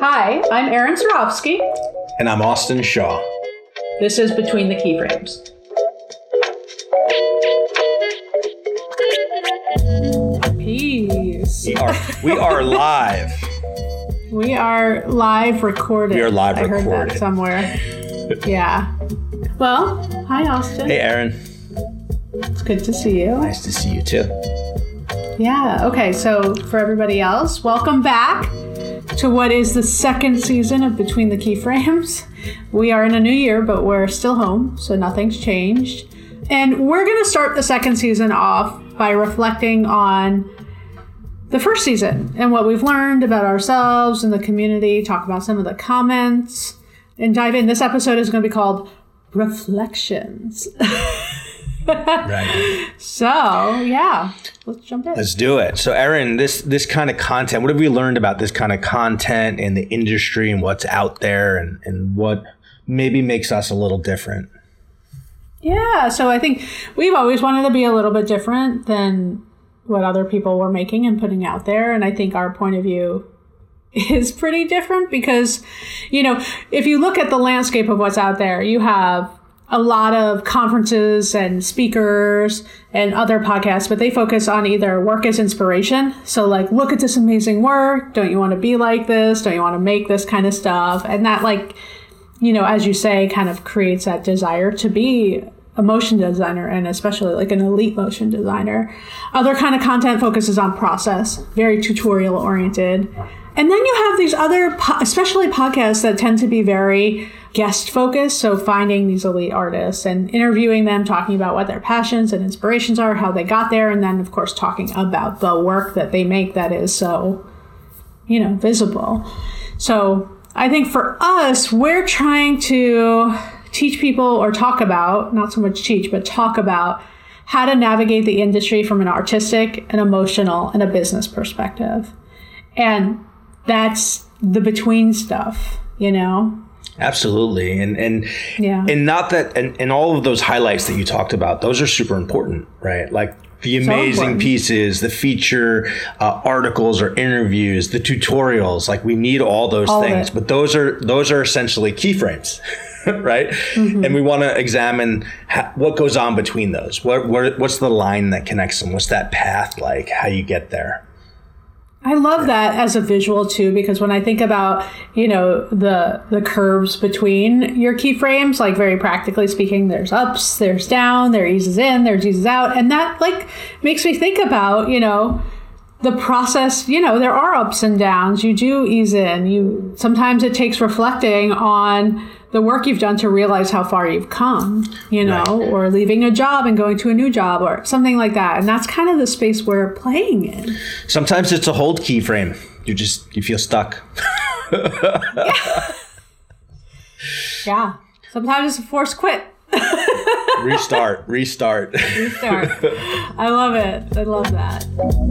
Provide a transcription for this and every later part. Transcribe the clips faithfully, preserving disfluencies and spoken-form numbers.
Hi, I'm Erin Zarofsky. And I'm Austin Shaw. This is Between the Keyframes. Peace. We are we are live. We are live recorded. We are live I recorded. heard that somewhere. Yeah. Well, hi Austin. Hey Erin. It's good to see you. Nice to see you too. Yeah. Okay. So for everybody else, welcome back to what is the second season of Between the Keyframes. We are in a new year, but we're still home, so nothing's changed. And we're going to start the second season off by reflecting on the first season and what we've learned about ourselves and the community, talk about some of the comments, and dive in. This episode is going to be called Reflections. Right. So, yeah, let's jump in. Let's do it. So, Erin, this this kind of content, what have we learned about this kind of content in the industry and what's out there and, and what maybe makes us a little different? Yeah, so I think we've always wanted to be a little bit different than what other people were making and putting out there. And I think our point of view is pretty different because, you know, if you look at the landscape of what's out there, you have a lot of conferences and speakers and other podcasts, but they focus on either work as inspiration. So like, look at this amazing work. Don't you want to be like this? Don't you want to make this kind of stuff? And that, like, you know, as you say, kind of creates that desire to be a motion designer, and especially like an elite motion designer. Other kind of content focuses on process, very tutorial oriented. And then you have these other, po- especially podcasts that tend to be very guest focused. So finding these elite artists and interviewing them, talking about what their passions and inspirations are, how they got there. And then of course, talking about the work that they make that is so, you know, visible. So I think for us, we're trying to teach people or talk about, not so much teach, but talk about how to navigate the industry from an artistic, an emotional, and a business perspective. And that's the between stuff, you know? Absolutely. And and yeah. and not that and, and all of those highlights that you talked about, those are super important, right? Like the amazing so pieces, the feature uh, articles or interviews, the tutorials, like we need all those all things, but those are those are essentially keyframes, right? Mm-hmm. And we want to examine how, what goes on between those. What, what what's the line that connects them? What's that path like? How you get there? I love that as a visual too, because when I think about, you know, the the curves between your keyframes, like very practically speaking, there's ups, there's down, there eases in, there's eases out. And that like makes me think about, you know, the process, you know, there are ups and downs. You do ease in. You sometimes it takes reflecting on the work you've done to realize how far you've come, you know, right. Or leaving a job and going to a new job or something like that. And that's kind of the space we're playing in. Sometimes it's a hold keyframe. You just, you feel stuck. Yeah. Yeah. Sometimes it's a forced quit. Restart, restart. Restart. I love it. I love that.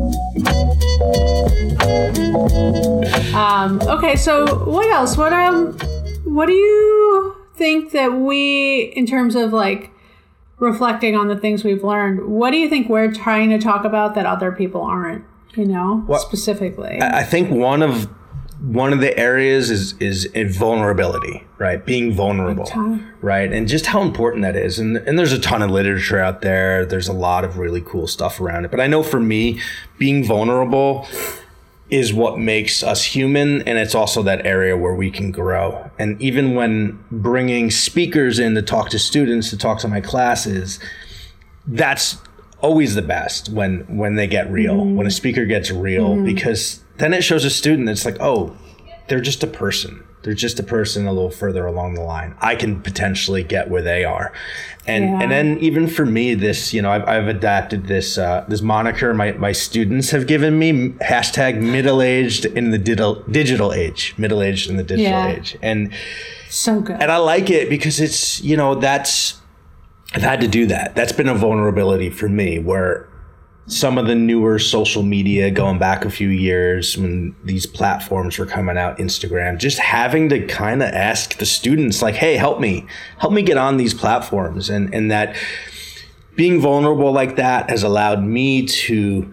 Um, okay, so what else? What um what do you think that we, in terms of like reflecting on the things we've learned, what do you think we're trying to talk about that other people aren't, you know, well, specifically? I think one of One of the areas is is vulnerability, right? Being vulnerable, right? And just how important that is. And and there's a ton of literature out there. There's a lot of really cool stuff around it. But I know for me, being vulnerable is what makes us human. And it's also that area where we can grow. And even when bringing speakers in to talk to students, to talk to my classes, that's always the best when when they get real, mm-hmm. when a speaker gets real, mm-hmm. because then it shows a student that's like, oh, they're just a person. They're just a person a little further along the line. I can potentially get where they are. And yeah. and then even for me, this, you know, I've, I've adapted this uh, this moniker my, my students have given me, hashtag middle-aged in the digital digital age, middle-aged in the digital yeah. age. And so good. And I like it because it's, you know, that's, I've had to do that. That's been a vulnerability for me where some of the newer social media going back a few years when these platforms were coming out, Instagram, just having to kind of ask the students like, hey, help me, help me get on these platforms. And, and that being vulnerable like that has allowed me to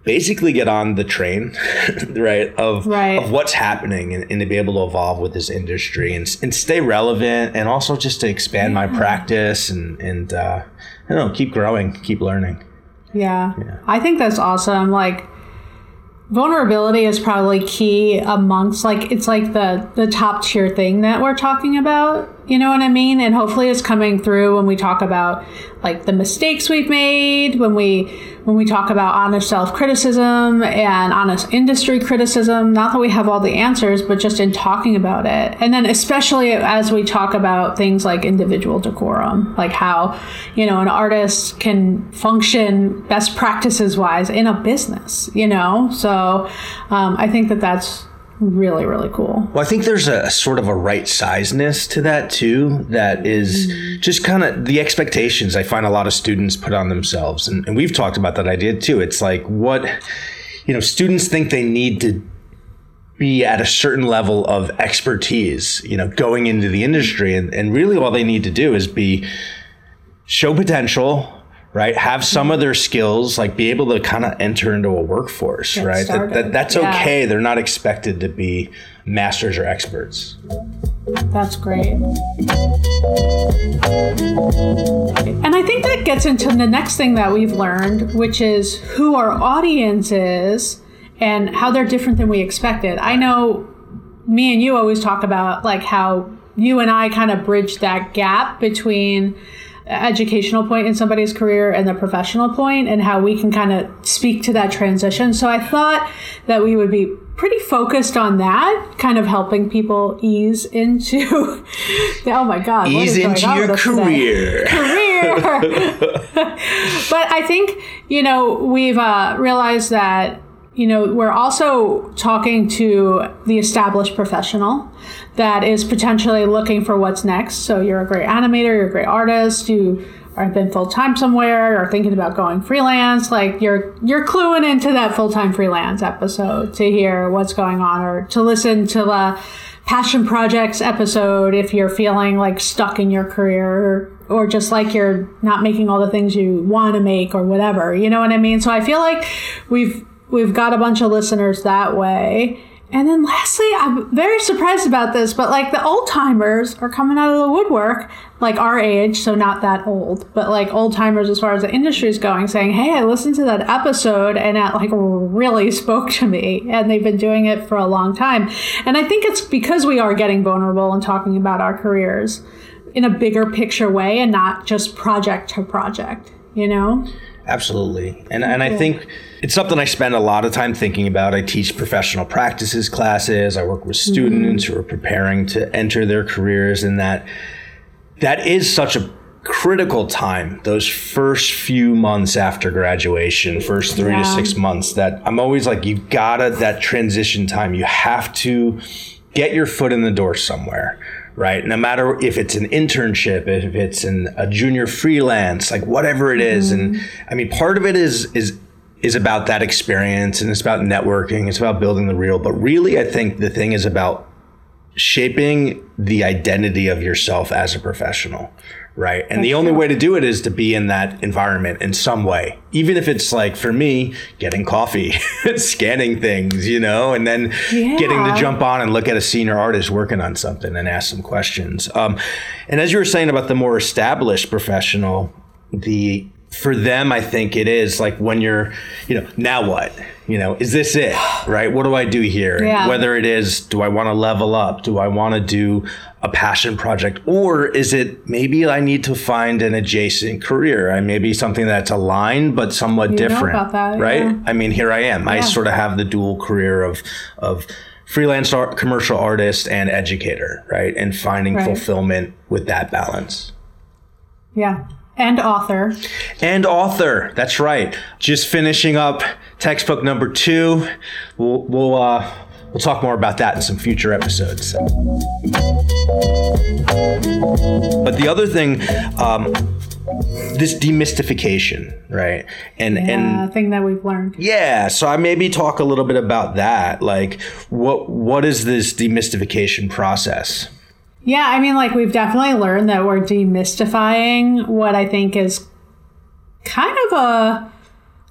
basically get on the train, right, of, right. of what's happening and, and to be able to evolve with this industry and, and stay relevant, and also just to expand yeah. my practice and, and uh, I don't know, keep growing, keep learning. Yeah. yeah. I think that's awesome. Like, vulnerability is probably key amongst, like, it's like the, the top tier thing that we're talking about. You know what I mean? And hopefully it's coming through when we talk about like the mistakes we've made, when we when we talk about honest self-criticism and honest industry criticism. Not that we have all the answers, but just in talking about it. And then especially as we talk about things like individual decorum, like how, you know, an artist can function best practices wise in a business, you know? So um, I think that that's really, really cool. Well, I think there's a, a sort of a right sizeness to that too, that is mm-hmm. just kind of the expectations I find a lot of students put on themselves. And, and we've talked about that idea too. It's like what, you know, students think they need to be at a certain level of expertise, you know, going into the industry. And, and really all they need to do is be show potential, right? Have some of their skills, like be able to kind of enter into a workforce, Get right? That, that, that's yeah. okay. They're not expected to be masters or experts. That's great. And I think that gets into the next thing that we've learned, which is who our audience is and how they're different than we expected. I know me and you always talk about like how you and I kind of bridge that gap between educational point in somebody's career and the professional point, and how we can kind of speak to that transition. So I thought that we would be pretty focused on that, kind of helping people ease into oh my god ease into your career career But I think, you know, we've uh, realized that, you know, we're also talking to the established professional that is potentially looking for what's next. So you're a great animator, you're a great artist, you have been full-time somewhere or thinking about going freelance. Like you're you're cluing into that full-time freelance episode to hear what's going on, or to listen to the passion projects episode if you're feeling like stuck in your career, or, or just like you're not making all the things you want to make or whatever. You know what I mean? So I feel like we've We've got a bunch of listeners that way. And then lastly, I'm very surprised about this, but like the old timers are coming out of the woodwork, like our age, so not that old, but like old timers as far as the industry is going, saying, hey, I listened to that episode and it like really spoke to me. And they've been doing it for a long time. And I think it's because we are getting vulnerable and talking about our careers in a bigger picture way and not just project to project, you know? Absolutely. And and I think it's something I spend a lot of time thinking about. I teach professional practices classes. I work with students mm-hmm. who are preparing to enter their careers, and that that is such a critical time, those first few months after graduation, first three yeah. to six months, that I'm always like, you gotta, that transition time, you have to get your foot in the door somewhere. Right. No matter if it's an internship, if it's an, a junior freelance, like whatever it is. Mm-hmm. And I mean, part of it is is is about that experience, and it's about networking. It's about building the real. But really, I think the thing is about shaping the identity of yourself as a professional. Right. And That's the only true. way to do it is to be in that environment in some way, even if it's like, for me, getting coffee, scanning things, you know, and then yeah. getting to jump on and look at a senior artist working on something and ask some questions. Um, and as you were saying about the more established professional, the for them, I think it is like when you're, you know, now what? You know, is this it? Right? What do I do here? Yeah. Whether it is, do I want to level up? Do I want to do a passion project? Or is it maybe I need to find an adjacent career? I maybe something that's aligned but somewhat you different. Know about that, right? Yeah. I mean, here I am. Yeah. I sort of have the dual career of of freelance art, commercial artist, and educator, right? And finding right. fulfillment with that balance. Yeah. And author. And author. That's right. Just finishing up textbook number two. We'll we'll uh, we'll talk more about that in some future episodes. But the other thing, um, this demystification, right? And yeah, and thing that we've learned. Yeah. So I maybe talk a little bit about that. Like, what what is this demystification process? Yeah, I mean, like, we've definitely learned that we're demystifying what I think is kind of a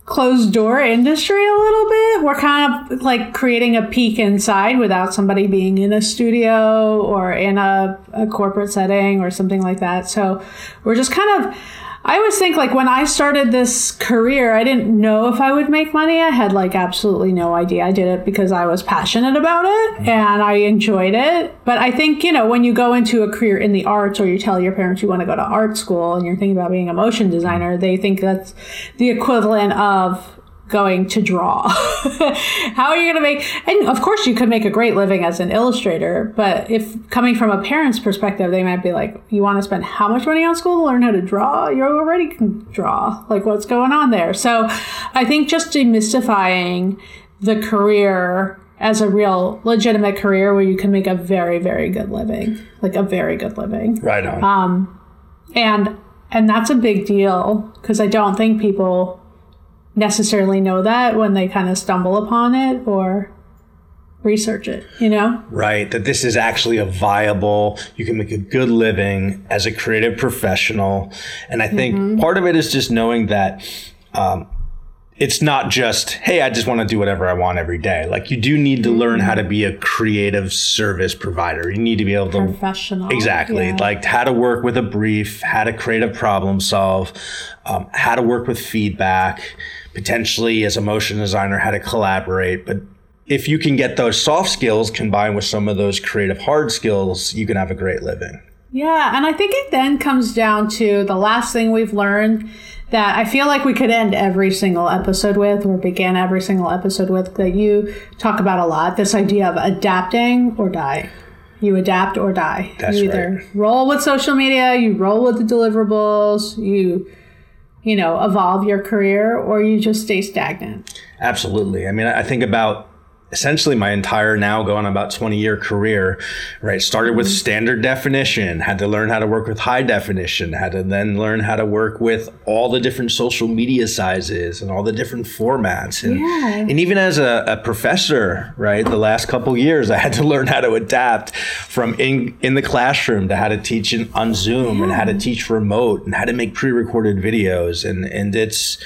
closed door industry a little bit. We're kind of like creating a peek inside without somebody being in a studio or in a, a corporate setting or something like that. So we're just kind of, I always think like when I started this career, I didn't know if I would make money. I had like absolutely no idea. I did it because I was passionate about it and I enjoyed it. But I think, you know, when you go into a career in the arts or you tell your parents you want to go to art school and you're thinking about being a motion designer, they think that's the equivalent of going to draw. How are you going to make, and of course you could make a great living as an illustrator, but if coming from a parent's perspective, they might be like, you want to spend how much money on school to learn how to draw? You already can draw. Like, what's going on there? So I think just demystifying the career as a real legitimate career where you can make a very, very good living, like a very good living. Right on. Um, and, and that's a big deal because I don't think people necessarily know that when they kind of stumble upon it or research it, you know? Right. That this is actually a viable, you can make a good living as a creative professional. And I think mm-hmm. part of it is just knowing that um, it's not just, hey, I just want to do whatever I want every day. Like you do need to mm-hmm. learn how to be a creative service provider. You need to be able to professional. Exactly. Yeah. Like how to work with a brief, how to create a problem solve, um, how to work with feedback, potentially as a motion designer, how to collaborate. But if you can get those soft skills combined with some of those creative hard skills, you can have a great living. Yeah. And I think it then comes down to the last thing we've learned that I feel like we could end every single episode with or begin every single episode with that you talk about a lot, this idea of adapting or die. You adapt or die. That's you either right. roll with social media, you roll with the deliverables, you you know, evolve your career, or you just stay stagnant. Absolutely. I mean, I think about essentially my entire now going about twenty year career, right? Started with standard definition, had to learn how to work with high definition, had to then learn how to work with all the different social media sizes and all the different formats. And, yeah. and even as a, a professor, right, the last couple of years, I had to learn how to adapt from in, in the classroom to how to teach in, on Zoom yeah. and how to teach remote and how to make pre-recorded videos. And, and it's,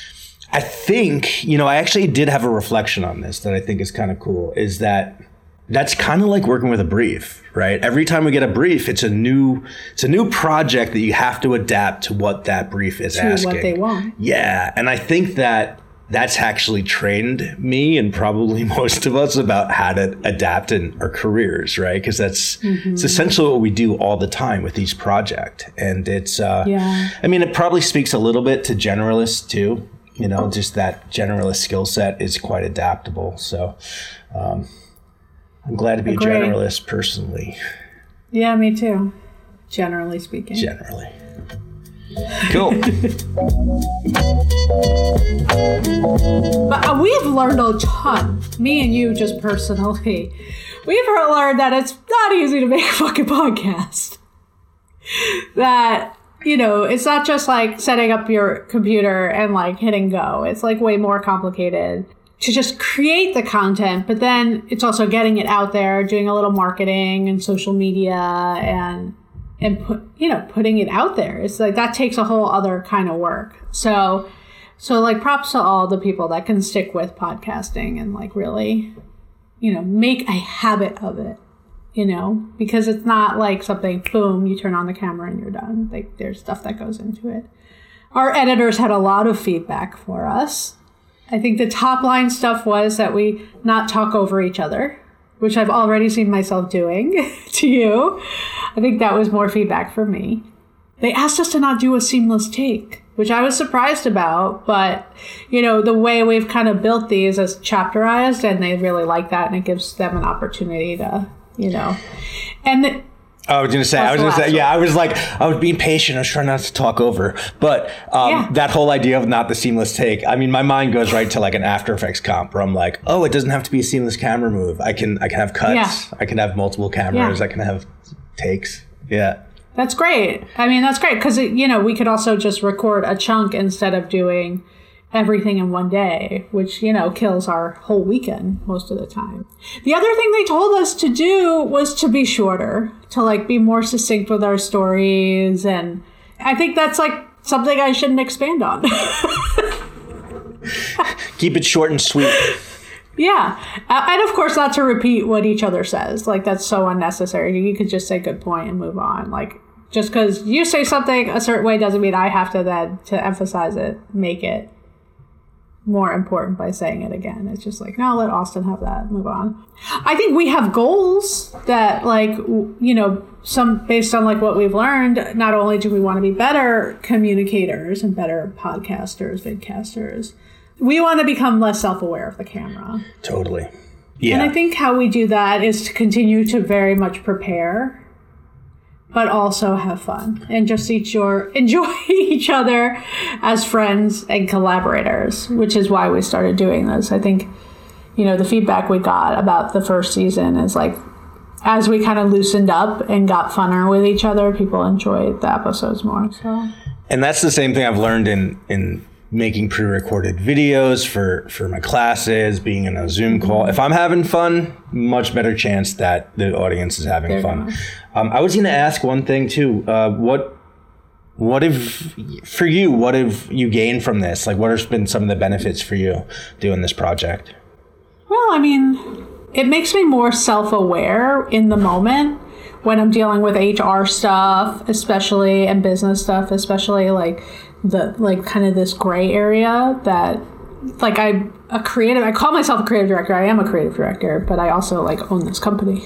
I think, you know, I actually did have a reflection on this that I think is kind of cool, is that that's kind of like working with a brief, right? Every time we get a brief, it's a new it's a new project that you have to adapt to what that brief is to asking. what they want. Yeah. And I think that that's actually trained me and probably most of us about how to adapt in our careers, right? Because that's mm-hmm. it's essentially what we do all the time with each project. And it's, uh, yeah. I mean, it probably speaks a little bit to generalists too. You know, just that generalist skill set is quite adaptable. So um, I'm glad to be Agreed. a generalist personally. Yeah, me too. Generally speaking. Generally. Cool. But uh, we've learned a ton. Me and you just personally. We've learned that it's not easy to make a fucking podcast. That... You know, it's not just like setting up your computer and like hitting go. It's like way more complicated to just create the content, but then it's also getting it out there, doing a little marketing and social media and, and put, you know, putting it out there. It's like that takes a whole other kind of work. So, so like props to all the people that can stick with podcasting and like really, you know, make a habit of it. You know, because it's not like something, boom, you turn on the camera and you're done. Like there's stuff that goes into it. Our editors had a lot of feedback for us. I think the top line stuff was that we not talk over each other, which I've already seen myself doing to you. I think that was more feedback for me. They asked us to not do a seamless take, which I was surprised about. But, you know, the way we've kind of built these as chapterized, and they really like that. And it gives them an opportunity to... You know, and the, I was gonna say, I was gonna say, yeah, I was like, I was being patient. I was trying not to talk over, but um, yeah. that whole idea of not the seamless take. I mean, my mind goes right to like an After Effects comp where I'm like, oh, it doesn't have to be a seamless camera move. I can, I can have cuts. Yeah. I can have multiple cameras. Yeah. I can have takes. Yeah, that's great. I mean, that's great because you know we could also just record a chunk instead of doing everything in one day, which, you know, kills our whole weekend most of the time. The other thing they told us to do was to be shorter, to like be more succinct with our stories. And I think that's like something I shouldn't expand on. Keep it short and sweet. Yeah. Uh, and of course, not to repeat what each other says. Like, that's so unnecessary. You could just say good point and move on. Like, just because you say something a certain way doesn't mean I have to then, to emphasize it, make it more important by saying it again. It's just like, no, let Austin have that. Move on. I think we have goals that, like, you know, some based on like what we've learned. Not only do we want to be better communicators and better podcasters, vidcasters, we want to become less self-aware of the camera. Totally. Yeah. And I think how we do that is to continue to very much prepare, but also have fun and just each your, enjoy each other as friends and collaborators, which is why we started doing this. I think, you know, the feedback we got about the first season is like, as we kind of loosened up and got funner with each other, people enjoyed the episodes more. So, and that's the same thing I've learned in, in making pre-recorded videos for, for my classes, being in a Zoom call. If I'm having fun, much better chance that the audience is having there fun. Um, I was going to ask one thing too. Uh, what, what have, for you, what have you gained from this? Like, what have been some of the benefits for you doing this project? Well, I mean, it makes me more self-aware in the moment when I'm dealing with H R stuff, especially, and business stuff, especially like the, like kind of this gray area that, like, I'm a creative, I call myself a creative director. I am a creative director, but I also like own this company.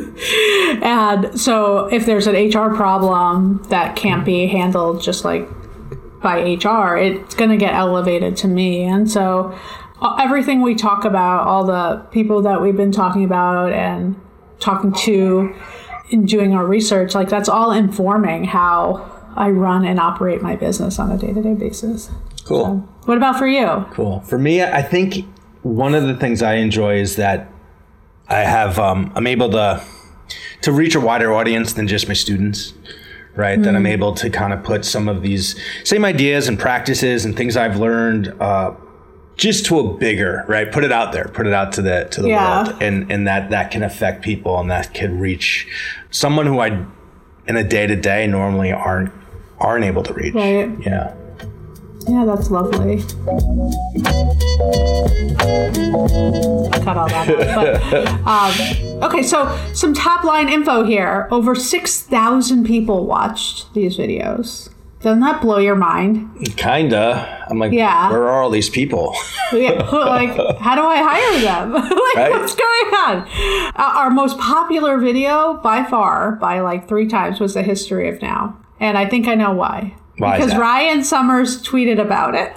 And so if there's an H R problem that can't be handled just like by H R, it's going to get elevated to me. And so everything we talk about, all the people that we've been talking about and talking to and doing our research, like that's all informing how I run and operate my business on a day-to-day basis. Cool. So, what about for you? Cool. For me, I think one of the things I enjoy is that I have, um, I'm able to, to reach a wider audience than just my students, right? Mm. That I'm able to kind of put some of these same ideas and practices and things I've learned, uh, just to a bigger, right? Put it out there, put it out to the, to the yeah. world. And, and that, that can affect people and that can reach someone who I, in a day to day normally aren't, aren't able to reach. Right. Yeah. Yeah, that's lovely. Cut all that out. But, um, okay, so some top line info here. Over six thousand people watched these videos. Doesn't that blow your mind? Kinda. I'm like, yeah. Where are all these people? Yeah, like, how do I hire them? Like, right? What's going on? Uh, our most popular video by far, by like three times, was the history of now. And I think I know why. Why because is that? Ryan Summers tweeted about it.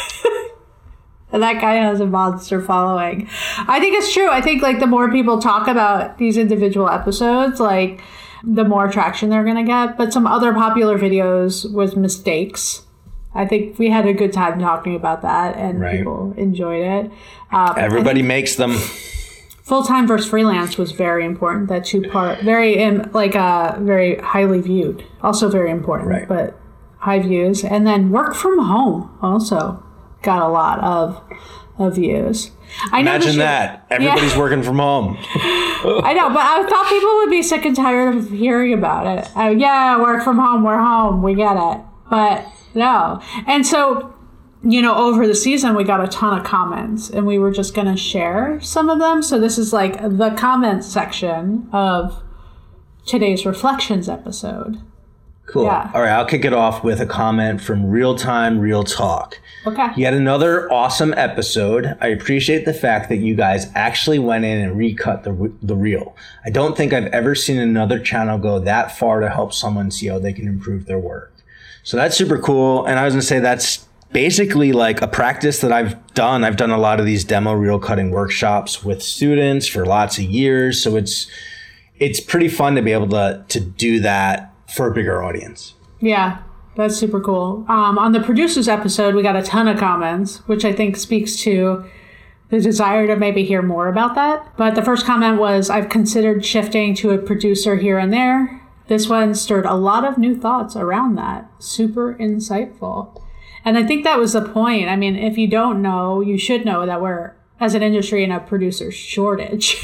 And that guy has a monster following. I think it's true. I think like the more people talk about these individual episodes, like the more traction they're going to get. But some other popular videos was mistakes. I think we had a good time talking about that and right. people enjoyed it. Um, Everybody makes them. Full-time versus freelance was very important. That two-part, very, um, like, uh, very highly viewed. Also very important, right. but high views. And then work from home also got a lot of, of views. I Imagine that. Everybody's yeah. working from home. I know, but I thought people would be sick and tired of hearing about it. Uh, yeah, work from home, we're home, we get it. But no. And so, you know, over the season, we got a ton of comments and we were just going to share some of them. So this is like the comments section of today's Reflections episode. Cool. Yeah. All right. I'll kick it off with a comment from Real Time Real Talk. Okay. Yet another awesome episode. I appreciate the fact that you guys actually went in and recut the the reel. I don't think I've ever seen another channel go that far to help someone see how they can improve their work. So that's super cool. And I was going to say that's basically like a practice that I've done. I've done a lot of these demo reel cutting workshops with students for lots of years. So it's it's pretty fun to be able to to do that for a bigger audience. Yeah, that's super cool. Um, on the producers episode, we got a ton of comments, which I think speaks to the desire to maybe hear more about that. But the first comment was, I've considered shifting to a producer here and there. This one stirred a lot of new thoughts around that. Super insightful. And I think that was the point. I mean, if you don't know, you should know that we're, as an industry, in a producer shortage.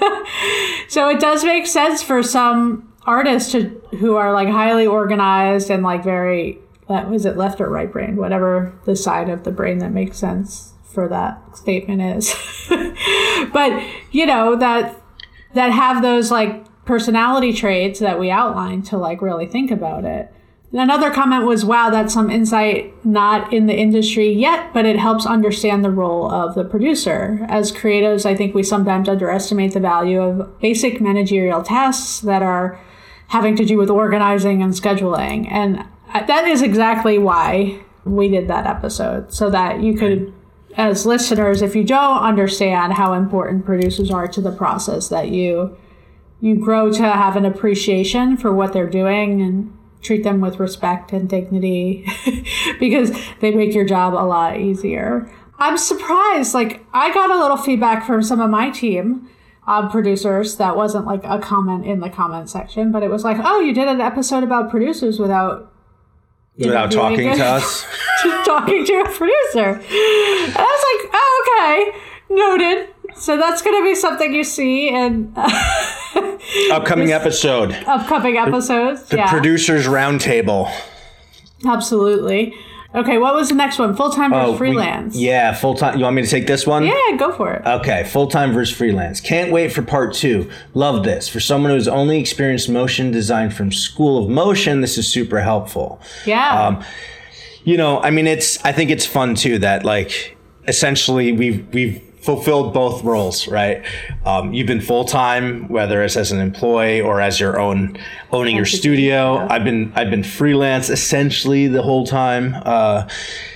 So it does make sense for some artists to, who are like highly organized and like very, what was it, left or right brain, whatever the side of the brain that makes sense for that statement is. But, you know, that that have those like personality traits that we outlined to like really think about it. Another comment was, wow, that's some insight not in the industry yet, but it helps understand the role of the producer. As creatives, I think we sometimes underestimate the value of basic managerial tasks that are having to do with organizing and scheduling. And that is exactly why we did that episode, so that you could, as listeners, if you don't understand how important producers are to the process, that you you grow to have an appreciation for what they're doing and treat them with respect and dignity because they make your job a lot easier. I'm surprised. Like, I got a little feedback from some of my team uh, producers that wasn't like a comment in the comment section, but it was like, oh, you did an episode about producers without without talking to us. Just talking to a producer. And I was like, oh, okay, noted. So that's going to be something you see in uh, upcoming episode. Upcoming episodes. The, the yeah. Producers Roundtable. Absolutely. Okay, what was the next one? Full-time versus oh, freelance. We, yeah, full-time. You want me to take this one? Yeah, go for it. Okay, full-time versus freelance. Can't wait for part two. Love this. For someone who's only experienced motion design from School of Motion, this is super helpful. Yeah. Um, you know, I mean, it's. I think it's fun too that like essentially we've we've. fulfilled both roles, right? Um, you've been full-time, whether it's as an employee or as your own owning your studio. Yeah. I've been I've been freelance essentially the whole time. Uh,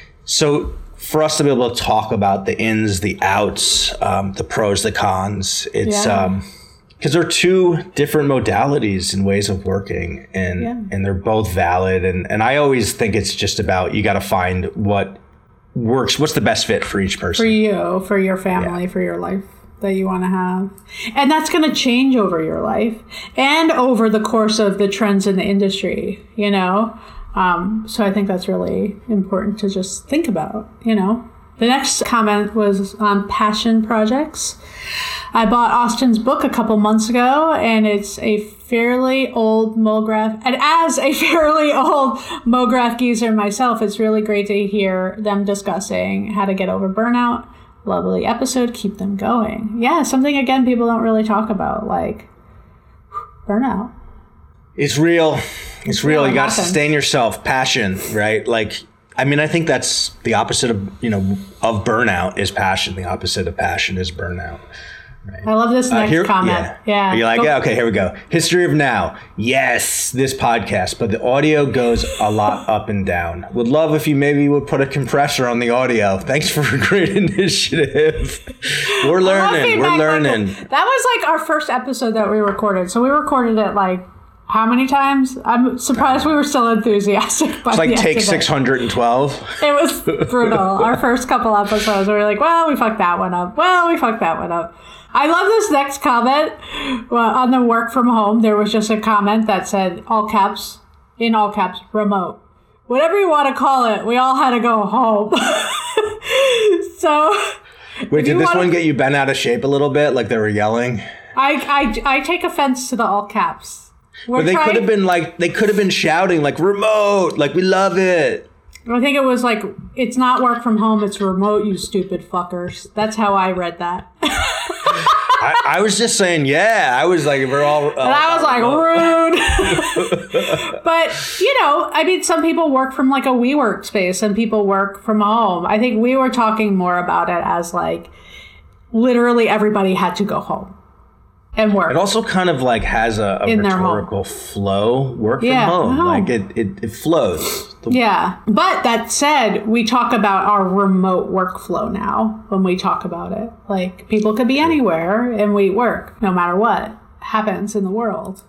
so for us to be able to talk about the ins, the outs, um, the pros, the cons, it's yeah. um, because they're two different modalities and ways of working, and yeah. and they're both valid. And and I always think it's just about you got to find what works. What's the best fit for each person? For you, for your family, yeah. for your life that you want to have. And that's going to change over your life and over the course of the trends in the industry, you know? Um, so I think that's really important to just think about, you know? The next comment was on passion projects. I bought Austin's book a couple months ago, and it's a fairly old MoGraph. And as a fairly old MoGraph geezer myself, it's really great to hear them discussing how to get over burnout. Lovely episode. Keep them going. Yeah, something, again, people don't really talk about, like burnout. It's real. It's real. You got to sustain yourself. Passion, right? Like, I mean, I think that's the opposite of, you know, of burnout is passion. The opposite of passion is burnout. Right. I love this next uh, here, comment. Yeah. yeah. Are you like, go. yeah, okay, here we go. History of Now. Yes, this podcast, but the audio goes a lot up and down. Would love if you maybe would put a compressor on the audio. Thanks for a great initiative. We're learning. We're learning. Like, that was like our first episode that we recorded. So we recorded it like how many times? I'm surprised we were still enthusiastic. By it's like the take six hundred twelve. It was brutal. Our first couple episodes, we were like, well, we fucked that one up. Well, we fucked that one up. I love this next comment. Well, on the work from home, there was just a comment that said, all caps, in all caps, remote. Whatever you want to call it, we all had to go home. So... Wait, did this wanna... one get you bent out of shape a little bit, like they were yelling? I, I, I take offense to the all caps. We're but they trying... could have been like, they could have been shouting like remote, like we love it. I think it was like, it's not work from home, it's remote, you stupid fuckers. That's how I read that. I, I was just saying, yeah, I was like, we're all. Uh, and I was like, rude. But, you know, I mean, some people work from like a WeWork space and people work from home. I think we were talking more about it as like, literally everybody had to go home and work. It also kind of like has a, a rhetorical flow. Work yeah, from home. No. Like it, it, it flows. The- yeah. But that said, we talk about our remote workflow now when we talk about it. Like people could be anywhere and we work no matter what happens in the world.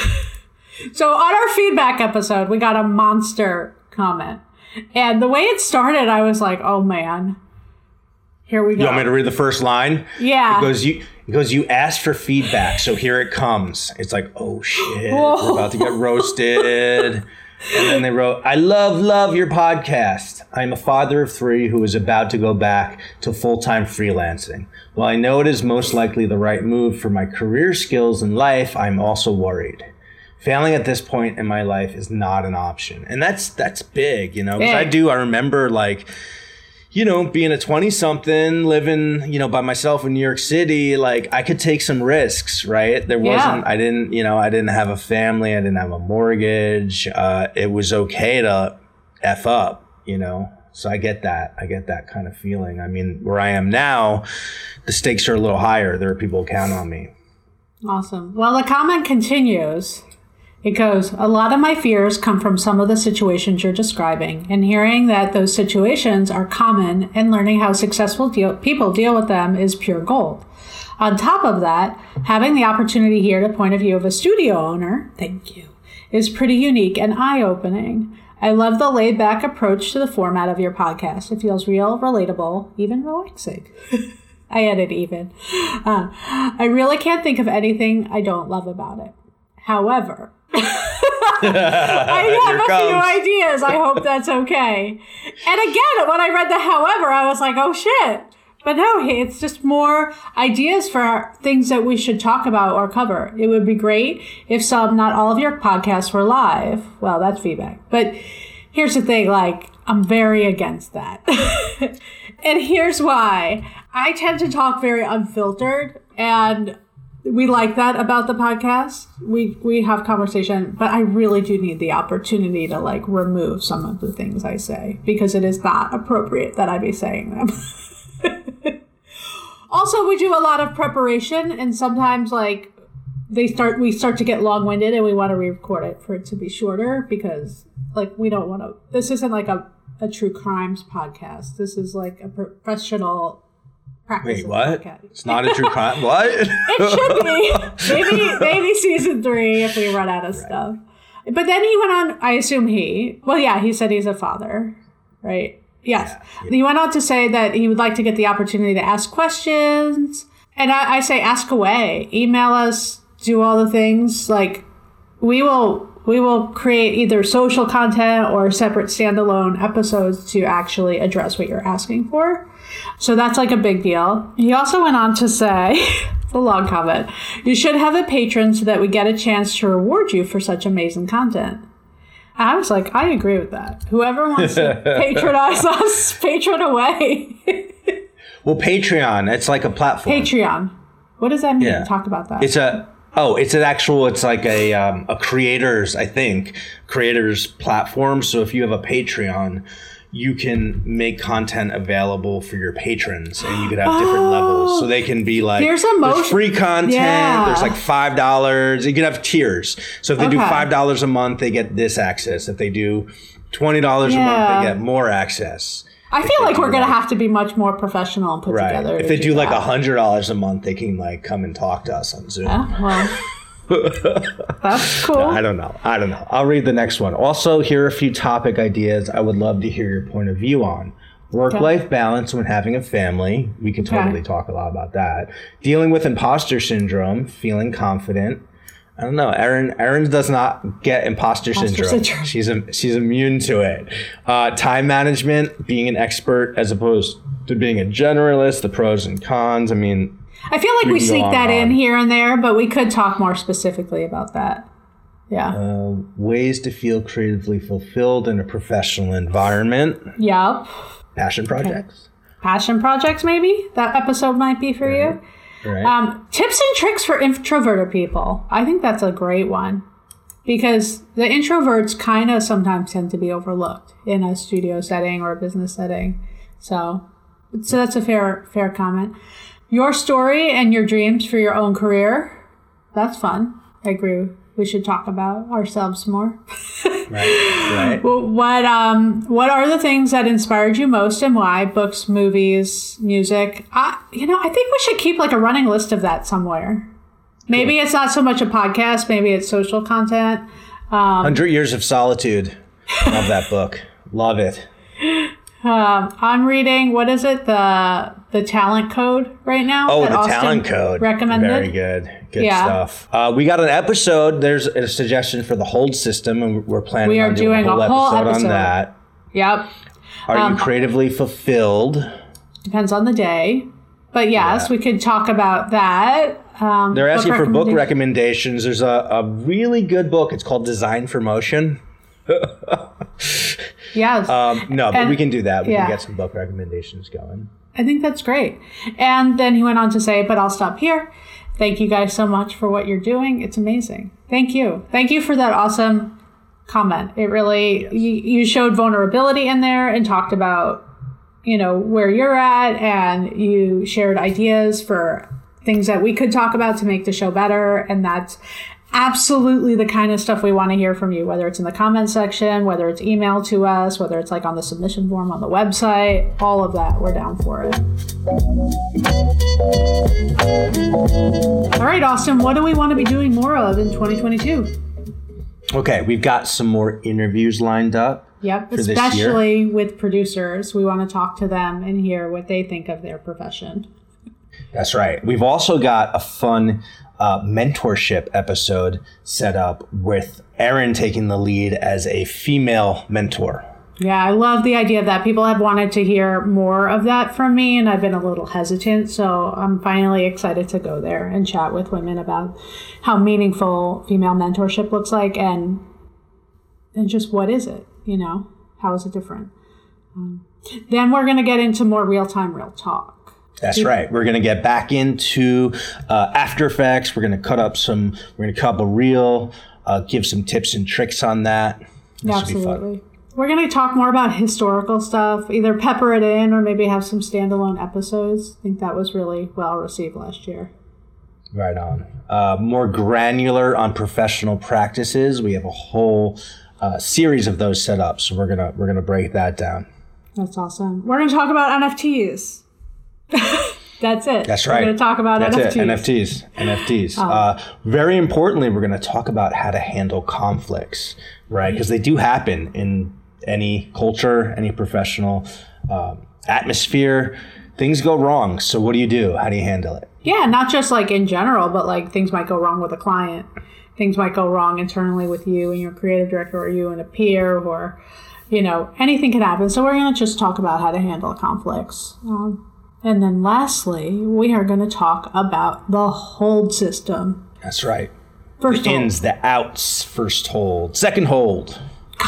So on our feedback episode, we got a monster comment. And the way it started, I was like, oh man, here we go. You want me to read the first line? Yeah. It goes, you, it goes, you asked for feedback, so here it comes. It's like, oh shit, Whoa. We're about to get roasted. And then they wrote, I love, love your podcast. I'm a father of three who is about to go back to full-time freelancing. While I know it is most likely the right move for my career skills in life, I'm also worried. Failing at this point in my life is not an option. And that's that's big, you know, because I do, I remember like, you know, being a twenty something living, you know, by myself in New York City, like I could take some risks, right? There wasn't, yeah. I didn't, you know, I didn't have a family. I didn't have a mortgage. Uh, it was okay to F up, you know? So I get that. I get that kind of feeling. I mean, where I am now, the stakes are a little higher. There are people who count on me. Awesome. Well, the comment continues. It goes, a lot of my fears come from some of the situations you're describing, and hearing that those situations are common and learning how successful deal- people deal with them is pure gold. On top of that, having the opportunity here to point of view of a studio owner, thank you, is pretty unique and eye-opening. I love the laid-back approach to the format of your podcast. It feels real, relatable, even relaxing. I added even. Uh, I really can't think of anything I don't love about it. However, I have a comes. few ideas. I hope that's okay. And again, when I read the however, I was like, oh shit. But no, it's just more ideas for things that we should talk about or cover. It would be great if some, not all of your podcasts were live. Well, that's feedback. But here's the thing, like, I'm very against that. And here's why. I tend to talk very unfiltered, and we like that about the podcast. We we have conversation, but I really do need the opportunity to like remove some of the things I say because it is not appropriate that I be saying them. Also, we do a lot of preparation, and sometimes like they start we start to get long-winded, and we want to re-record it for it to be shorter because like we don't want to. This isn't like a a true crimes podcast. This is like a professional. Wait, what? Podcast. It's not a true crime. What? It should be. Maybe maybe season three if we run out of right. stuff. But then he went on, I assume he, well, yeah, he said he's a father, right? Yes. Yeah, yeah. He went on to say that he would like to get the opportunity to ask questions. And I, I say ask away. Email us, do all the things. Like, we will we will create either social content or separate standalone episodes to actually address what you're asking for. So that's like a big deal. He also went on to say, it's a long comment, you should have a patron so that we get a chance to reward you for such amazing content. And I was like, I agree with that. Whoever wants to patronize us, patron away. Well, Patreon, it's like a platform. Patreon. What does that mean? Yeah. Talk about that. It's a, oh, it's an actual, it's like a, um, a creators, I think, creators platform. So if you have a Patreon, you can make content available for your patrons, and you could have different oh, levels. So they can be like, there's, a motion- there's free content, yeah. there's like five dollars. You can have tiers. So if they okay. do five dollars a month, they get this access. If they do twenty dollars yeah. a month, they get more access. I feel like we're going to have to be much more professional and put right. together. If they do, do like one hundred dollars a month, they can like come and talk to us on Zoom. Oh, well. That's cool. No, I don't know. I don't know. I'll read the next one. Also, here are a few topic ideas I would love to hear your point of view on. Work-life okay. balance when having a family. We can totally okay. talk a lot about that. Dealing with imposter syndrome. Feeling confident. I don't know. Erin Erin does not get imposter, imposter syndrome. syndrome. She's a, she's immune to it. Uh, time management. Being an expert as opposed to being a generalist. The pros and cons. I mean... I feel like we, we sneak that in here and there, but we could talk more specifically about that. Yeah. Uh, ways to feel creatively fulfilled in a professional environment. Yep. Passion projects. Okay. Passion projects, maybe? That episode might be for right. you. Right. Um, tips and tricks for introverted people. I think that's a great one. Because the introverts kind of sometimes tend to be overlooked in a studio setting or a business setting. So, so that's a fair fair comment. Your story and your dreams for your own career. That's fun. I agree. We should talk about ourselves more. Right. Right. What um what are the things that inspired you most and why? Books, movies, music. I, you know, I think we should keep like a running list of that somewhere. Maybe cool. It's not so much a podcast. Maybe it's social content. Um, Hundred Years of Solitude. Love that book. Love it. Um, I'm reading, what is it? The the Talent Code right now. Oh, the Austin Talent Code. Recommended. Very good. Good yeah. stuff. Uh, we got an episode. There's a suggestion for the hold system, and we're planning we are on doing, doing a whole, a whole episode, episode on that. Yep. Are um, you creatively fulfilled? Depends on the day. But yes, yeah. we could talk about that. Um, They're asking for book recommendations. There's a, a really good book. It's called Design for Motion. Yes. Um, no, but and, we can do that. We yeah. can get some book recommendations going. I think that's great. And then he went on to say, but I'll stop here. Thank you guys so much for what you're doing. It's amazing. Thank you. Thank you for that awesome comment. It really, yes. you, you showed vulnerability in there and talked about, you know, where you're at, and you shared ideas for things that we could talk about to make the show better. And that's absolutely the kind of stuff we want to hear from you, whether it's in the comment section, whether it's email to us, whether it's like on the submission form on the website, all of that. We're down for it. All right, Austin, what do we want to be doing more of in twenty twenty-two? Okay, we've got some more interviews lined up. Yep, especially with producers. We want to talk to them and hear what they think of their profession. That's right. We've also got a fun uh, mentorship episode set up with Erin taking the lead as a female mentor. Yeah, I love the idea of that. People have wanted to hear more of that from me, and I've been a little hesitant. So I'm finally excited to go there and chat with women about how meaningful female mentorship looks like, and and just what is it, you know? How is it different? Um, then we're going to get into more real-time, real talk. That's right. We're going to get back into uh, After Effects. We're going to cut up some, we're going to cut up a reel, uh, give some tips and tricks on that. This Absolutely. Will be fun. We're going to talk more about historical stuff, either pepper it in or maybe have some standalone episodes. I think that was really well received last year. Right on. Uh, more granular on professional practices. We have a whole uh, series of those set up, so we're gonna we're gonna break that down. That's awesome. We're going to talk about N F Ts. That's it. That's right. We're going to talk about That's N F Ts. It. N F Ts. N F Ts. Um, uh, very importantly, we're going to talk about how to handle conflicts, right? Because they do happen in any culture, any professional um, atmosphere. Things go wrong. So what do you do? How do you handle it? Yeah, not just like in general, but like things might go wrong with a client. Things might go wrong internally with you and your creative director, or you and a peer, or, you know, anything can happen. So we're going to just talk about how to handle conflicts. Um, and then lastly, we are going to talk about the hold system. That's right. First the hold. ins, the outs, first hold, second hold.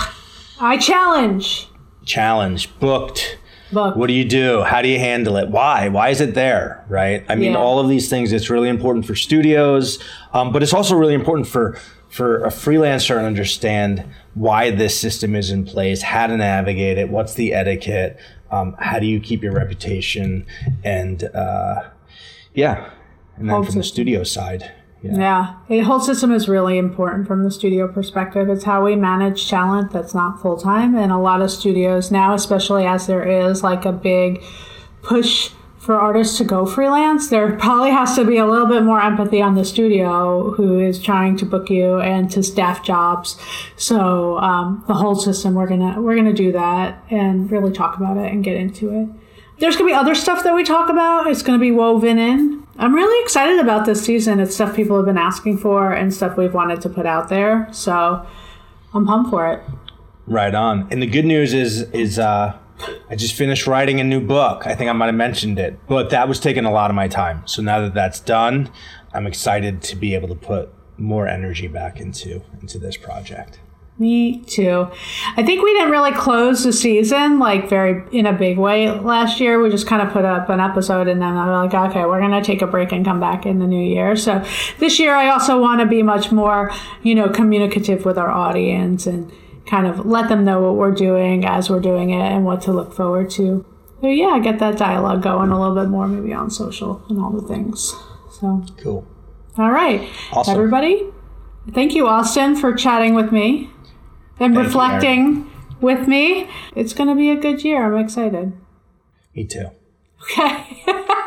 I challenge. Challenge, booked. Booked. What do you do? How do you handle it? Why? Why is it there? Right? I mean, yeah. all of these things, it's really important for studios, um, but it's also really important for, for a freelancer to understand why this system is in place, how to navigate it, what's the etiquette, um, how do you keep your reputation, and uh, yeah, and then Hold from system. the studio side. Yeah. yeah, the whole system is really important from the studio perspective. It's how we manage talent that's not full-time. And a lot of studios now, especially as there is like a big push for artists to go freelance, there probably has to be a little bit more empathy on the studio who is trying to book you and to staff jobs. So um, the whole system, we're gonna we're gonna do that and really talk about it and get into it. There's gonna be other stuff that we talk about. It's gonna be woven in. I'm really excited about this season. It's stuff people have been asking for and stuff we've wanted to put out there. So I'm pumped for it. Right on. And the good news is, is uh, I just finished writing a new book. I think I might have mentioned it, but that was taking a lot of my time. So now that that's done, I'm excited to be able to put more energy back into, into this project. Me too. I think we didn't really close the season like very in a big way last year. We just kind of put up an episode and then I was like, okay, we're going to take a break and come back in the new year. So this year I also want to be much more, you know, communicative with our audience and kind of let them know what we're doing as we're doing it and what to look forward to. So yeah, get that dialogue going a little bit more maybe on social and all the things. So cool. All right. Awesome. Everybody, thank you, Austin, for chatting with me. And Thank reflecting you, with me. It's going to be a good year. I'm excited. Me too. Okay.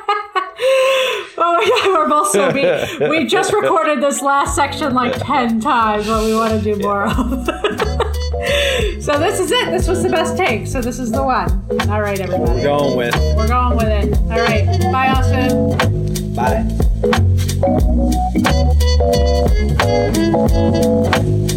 Oh my God, we're both so beat. We just recorded this last section like ten times, but we want to do more of. So this is it. This was the best take. So this is the one. All right, everybody. We're going with. We're going with it. All right. Bye, Austin. Bye.